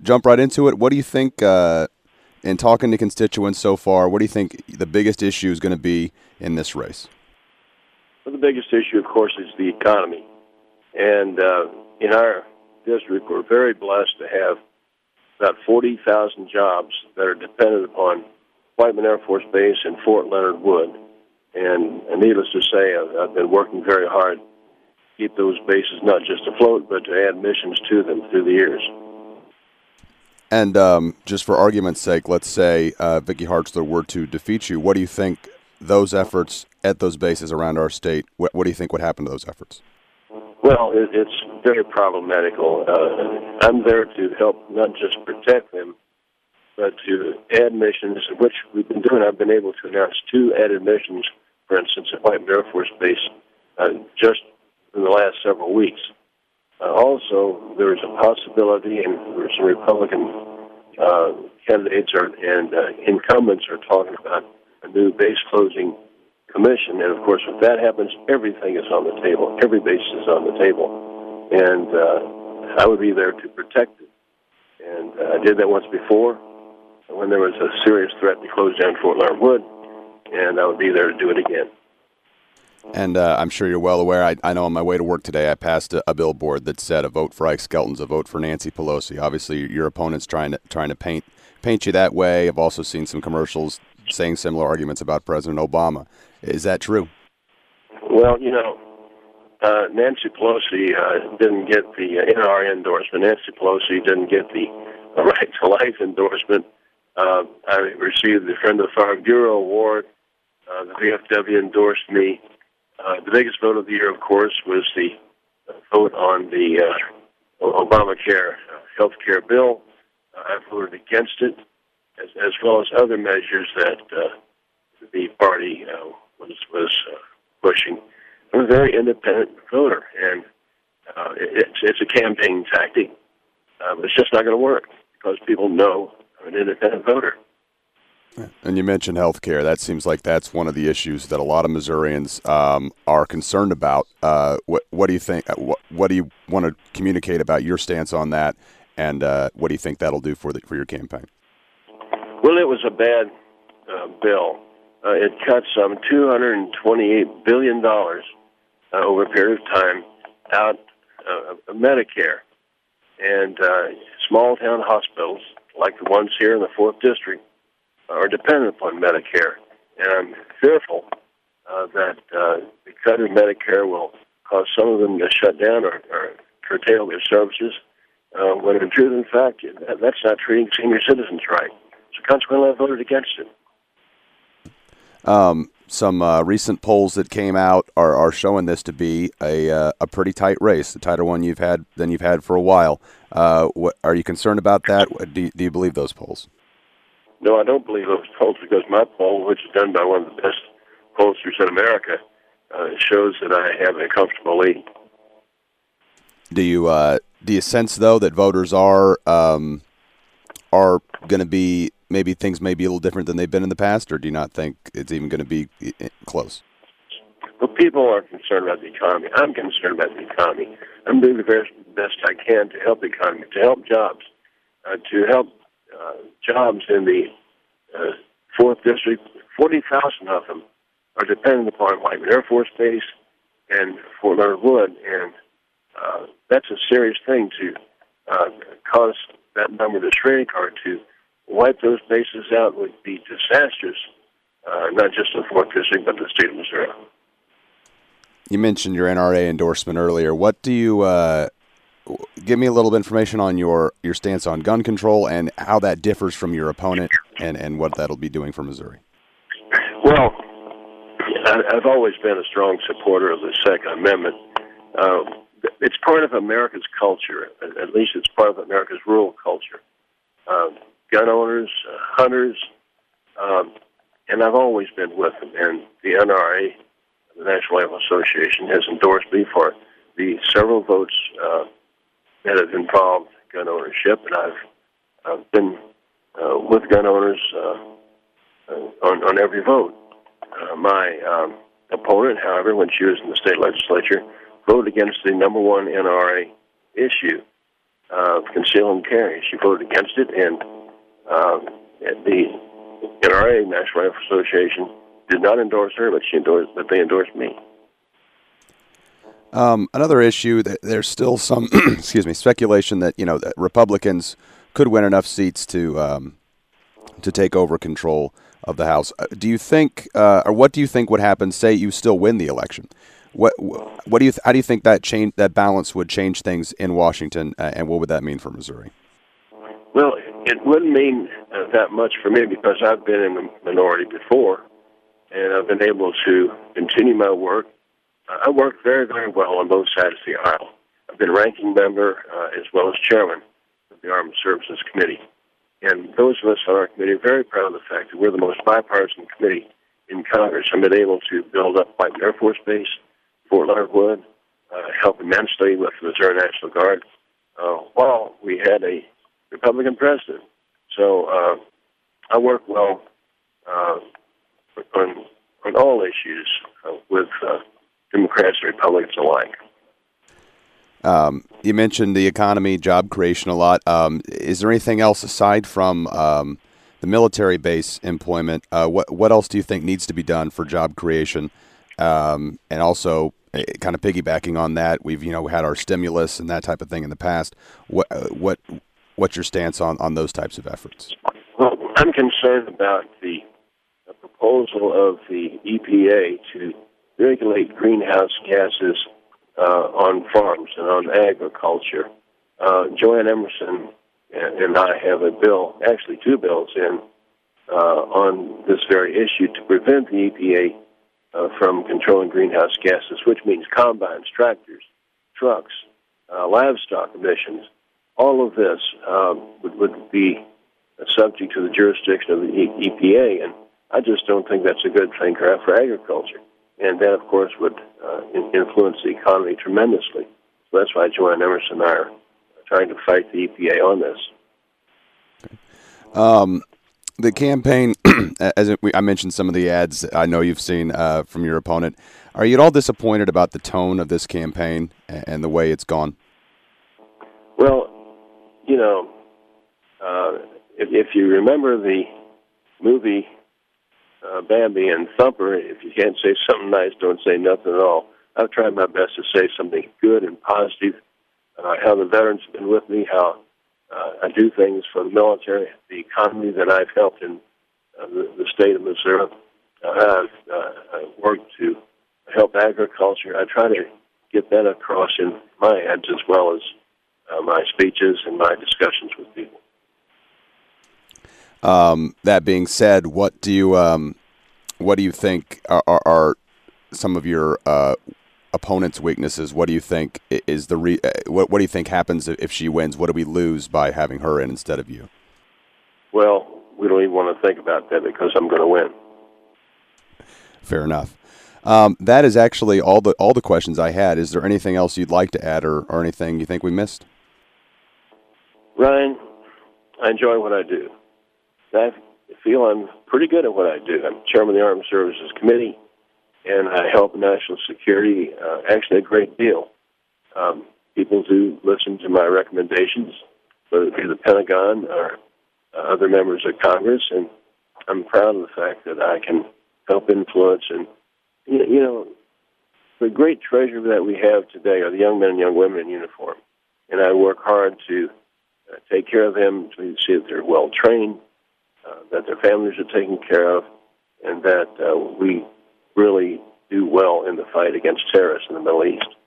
jump right into it. What do you think, in talking to constituents so far, what do you think the biggest issue is going to be in this race? Well, the biggest issue, of course, is the economy. And in our district, we're very blessed to have about 40,000 jobs that are dependent upon Whiteman Air Force Base and Fort Leonard Wood. And needless to say, I've been working very hard to keep those bases not just afloat, but to add missions to them through the years. And just for argument's sake, let's say Vicki Hartzler were to defeat you. What do you think those efforts at those bases around our state, what do you think would happen to those efforts? Well, it's very problematical. I'm there to help not just protect them, but to add missions, which we've been doing. I've been able to announce 2 added missions, for instance, at Whiteman Air Force Base just in the last several weeks. Also, there's a possibility, and there's some Republican candidates and incumbents are talking about a new base closing commission. And, of course, if that happens, everything is on the table. Every base is on the table. And I would be there to protect it. And I did that once before when there was a serious threat to close down Fort Leonard Wood, and I would be there to do it again. And I'm sure you're well aware, I know on my way to work today I passed a billboard that said a vote for Ike Skelton's a vote for Nancy Pelosi. Obviously, your opponent's trying to paint you that way. I've also seen some commercials saying similar arguments about President Obama. Is that true? Well, Nancy Pelosi didn't get the NRA endorsement. Nancy Pelosi didn't get the Right to Life endorsement. I received the Friend of the Farm Bureau Award. The VFW endorsed me. The biggest vote of the year, of course, was the vote on the Obamacare health care bill. I voted against it, as well as other measures that the party was pushing. I'm a very independent voter, and it's a campaign tactic, but it's just not going to work because people know I'm an independent voter. And you mentioned health care. That seems like that's one of the issues that a lot of Missourians are concerned about. What do you think? What do you want to communicate about your stance on that, and what do you think that'll do for your campaign? Well, it was a bad bill. It cut some $228 billion over a period of time out of Medicare. And small-town hospitals, like the ones here in the 4th District, are dependent upon Medicare. And I'm fearful that the cut of Medicare will cause some of them to shut down or curtail their services, when in truth, in fact, that's not treating senior citizens right. So consequently, I voted against it. Some recent polls that came out are showing this to be a pretty tight race, a tighter one than you've had for a while. What are you concerned about that? Do you believe those polls? No, I don't believe those polls because my poll, which is done by one of the best pollsters in America, shows that I have a comfortable lead. Do you sense though that voters are going to be maybe things may be a little different than they've been in the past, or do you not think it's even going to be close? Well, people are concerned about the economy. I'm concerned about the economy. I'm doing the very best I can to help the economy, to help jobs, to help jobs in the 4th District. 40,000 of them are dependent upon Whiteman Air Force Base and Fort Leonard Wood, and that's a serious thing to cause that number to shrink or to wipe those bases out would be disastrous, not just in the 4th District, but the state of Missouri. You mentioned your NRA endorsement earlier. What do you give me a little bit of information on your stance on gun control and how that differs from your opponent and what that'll be doing for Missouri? Well, I've always been a strong supporter of the Second Amendment. It's part of America's culture. At least it's part of America's rural culture. Gun owners, hunters, and I've always been with them. And the NRA, the National Rifle Association, has endorsed me for the several votes that have involved gun ownership, and I've been with gun owners on every vote. My opponent, however, when she was in the state legislature, voted against the number one NRA issue. conceal and carry. She voted against it, and the NRA, National Rifle Association, did not endorse her, but they endorsed me. Another issue that there's still some, excuse me, speculation that that Republicans could win enough seats to take over control of the House. Do you think, or what do you think would happen? Say you still win the election. What do you? How do you think that balance would change things in Washington, and what would that mean for Missouri? Well, it wouldn't mean that much for me because I've been in the minority before, and I've been able to continue my work. I work very, very well on both sides of the aisle. I've been ranking member as well as chairman of the Armed Services Committee. And those of us on our committee are very proud of the fact that we're the most bipartisan committee in Congress. I've been able to build up Whiteman Air Force Base, Fort Leonard Wood, help immensely with the Missouri National Guard, while we had a Republican president. So I work well on all issues with Democrats and Republicans alike. You mentioned the economy, job creation a lot. Is there anything else aside from the military base employment? What else do you think needs to be done for job creation? And also, kind of piggybacking on that, we've had our stimulus and that type of thing in the past. What's your stance on those types of efforts? Well, I'm concerned about the proposal of the EPA to regulate greenhouse gases on farms and on agriculture. Joanne Emerson and I have a bill, actually two bills on this very issue to prevent the EPA from controlling greenhouse gases, which means combines, tractors, trucks, livestock emissions. All of this would be subject to the jurisdiction of the EPA, and I just don't think that's a good thing for agriculture. And that, of course, would influence the economy tremendously. So that's why Joanne Emerson and I are trying to fight the EPA on this. The campaign, I mentioned some of the ads I know you've seen from your opponent. Are you at all disappointed about the tone of this campaign and the way it's gone? Well, if you remember the movie Bambi and Thumper, if you can't say something nice, don't say nothing at all. I've tried my best to say something good and positive, how the veterans have been with me, how I do things for the military, the economy that I've helped in the state of Missouri. I've worked to help agriculture. I try to get that across in my ads as well as my speeches and my discussions with people. That being said, what do you think are some of your opponent's weaknesses? What do you think is what do you think happens if she wins? What do we lose by having her in instead of you? Well, we don't even want to think about that because I'm going to win. Fair enough. That is actually all the questions I had. Is there anything else you'd like to add or anything you think we missed? Ryan, I enjoy what I do. I feel I'm pretty good at what I do. I'm chairman of the Armed Services Committee, and I help national security actually a great deal. People do listen to my recommendations, whether it be the Pentagon or other members of Congress, and I'm proud of the fact that I can help influence. And, the great treasure that we have today are the young men and young women in uniform, and I work hard to take care of them, to see that they're well-trained, that their families are taken care of, and that we really do well in the fight against terrorists in the Middle East.